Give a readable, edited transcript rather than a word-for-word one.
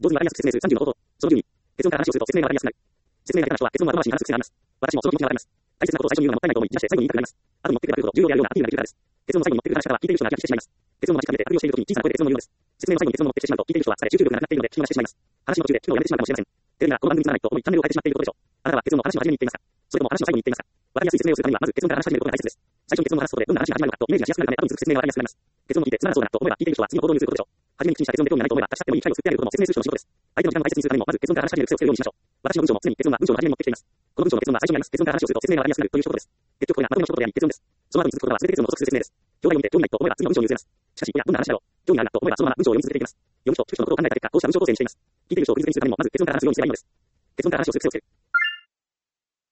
同時にわかりやすく説明する30の方法。その順に、結論から話をすると説明がわかりやすくなる。説明が下手な人は結論を後回しに話す癖があります。私もその気持ちがわかります。大切なことを最初に言うのがもったいないと思い、出して最後に言いたくなります。後に持ってくるだけほど重要であるようなアピールができるからです。結論の最後に持ってくる話し方は聞いている人が気がしてしまいます。結論の話しかけて悪用しているときに小さな声で結論を言うのです。説明の最後に結論を持ってきてしまうと、聞いている人は疲れ集中力がなくなっているので聞き逃してしまいます。話の途中で聞くのをやめてしまうかもしれません。テレビがこの番組につまらないと思いチャンネルを変えてしまっていることでしょう。あなたは結論の話の初めに言っていますか、それとも話の最後に言っていますか。わかりやすい説明をするためにはまず結論から話し始めることが大切です。最初に結論を話すことでどんな話が始まるのかとイメージしやすくなるため後に続く説明がわかりやすくなります。結論を聞いてつまらそうだなと思えば聞いている人は次の行動に移ることでしょう。初めに口にした結論で興味がないと思えば立ち去ってもいい機会を作ってあげることも説明する人の仕事です。相手の時間を大切にするためにもまず結論から話し始める癖をつけるようにしましょう。私の文章も常に結論は文章の初めに持ってきています。この文章の結論は最初にあります。結論から話をすると説明がわかりやすくなるということです。結局これがまとめの一言であり結論です。その後に続くことは全て結論の補足する説明です。表題を見て興味ないと思えば次の文章に移れます。しかし、どんな話だろう。興味があるなと思えばそのまま文章を読み続けていきます。読みと聞く人のことを考えた結果、こうした文章構成にしています。聞いている人を釘付けにするためにもまず結論から話すようにすればいいのです。結論から話をする癖をつける。